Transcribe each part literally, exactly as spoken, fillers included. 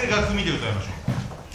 回楽譜見て歌いましょう。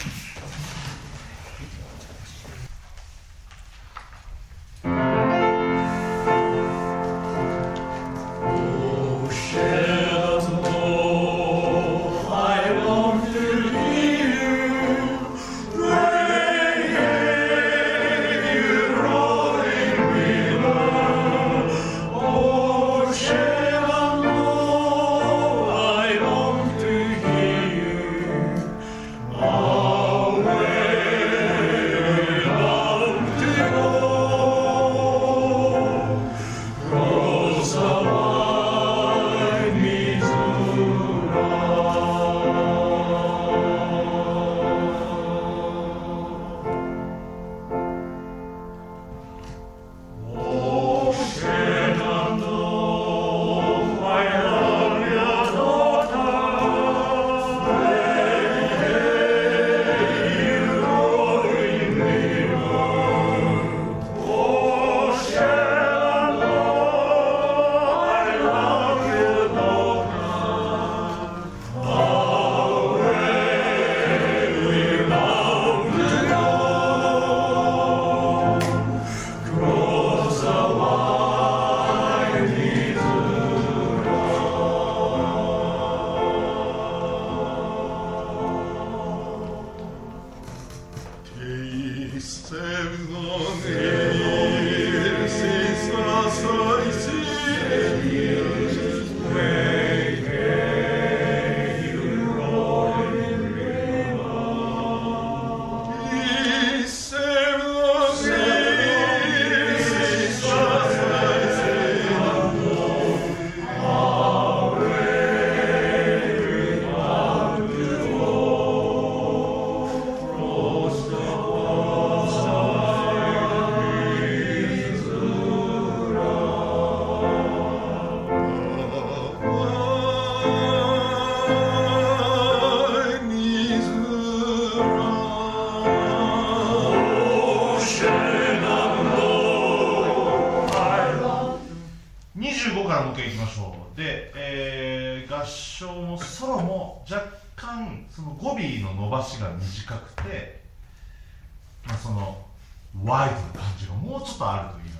にじゅうごからもう一回いきましょう。で、えー、合唱もソロも若干その語尾の伸ばしが短くて、まあ、そのワイドな感じがもうちょっとあるといいな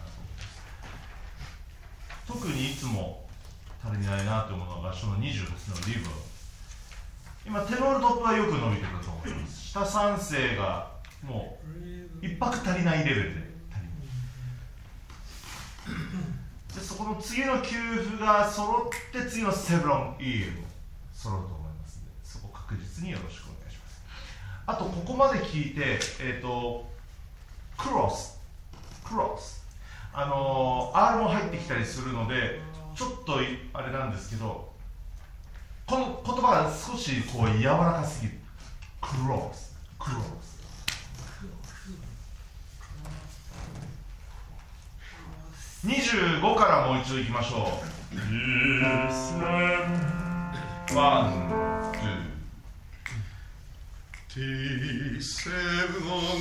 と思います。特にいつも足りないなと思うのは合唱のにじゅうですね、リブ。今テノールトップはよく伸びてたと思います。下三声がもう一拍足りないレベルで足りないで、そこの次の休符が揃って次のセブロン E も揃うと思いますので、そこ確実によろしくお願いします。あとここまで聞いて、えっとクロスクロスあのー、R も入ってきたりするのでちょっとあれなんですけど、この言葉が少しこう柔らかすぎる。クロスクロスにじゅうごからもう一度いきましょう。ワン、ツー。T seven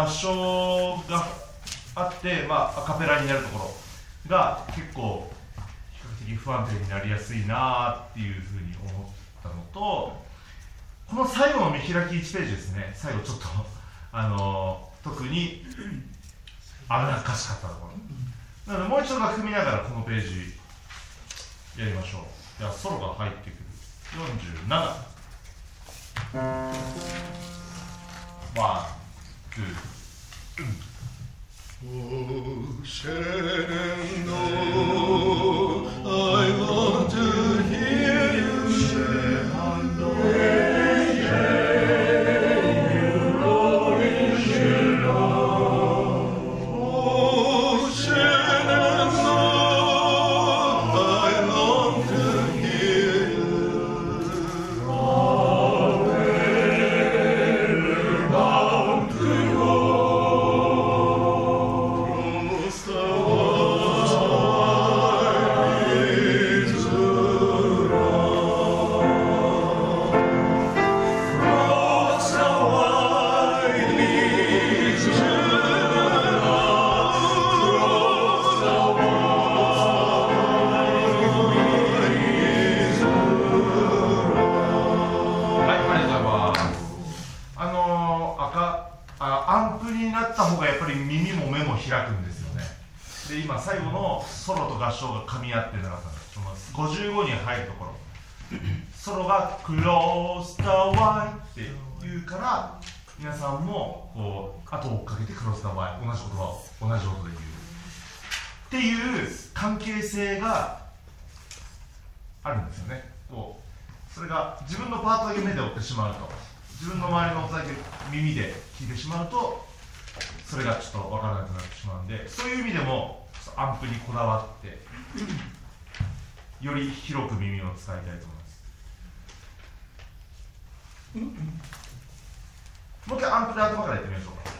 合唱があって、まあ、アカペラになるところが結構比較的不安定になりやすいなっていうふうに思ったのと、この最後の見開きいちページですね、最後ちょっとあの特に危なっかしかったところなので、もう一度楽譜見ながらこのページやりましょう。じゃあソロが入ってくるよんじゅうなな、ワン、ツー、うん。 Oh, Shenandoah, I want to hear you, Shenandoah. 今最後のソロと合唱が噛み合ってなかったんです。ごじゅうごに入るところソロがクロースターワイって言うから、皆さんもこう後を追っかけてクロースターワイ、同じ言葉を同じ音で言うっていう関係性があるんですよね。こうそれが自分のパートだけ目で追ってしまうと、自分の周りの音だけ耳で聞いてしまうと、それがちょっと分からなくなってしまうんで、そういう意味でもアンプにこだわってより広く耳を使いたいと思います。もう一回アンプで頭からやってみましょうか。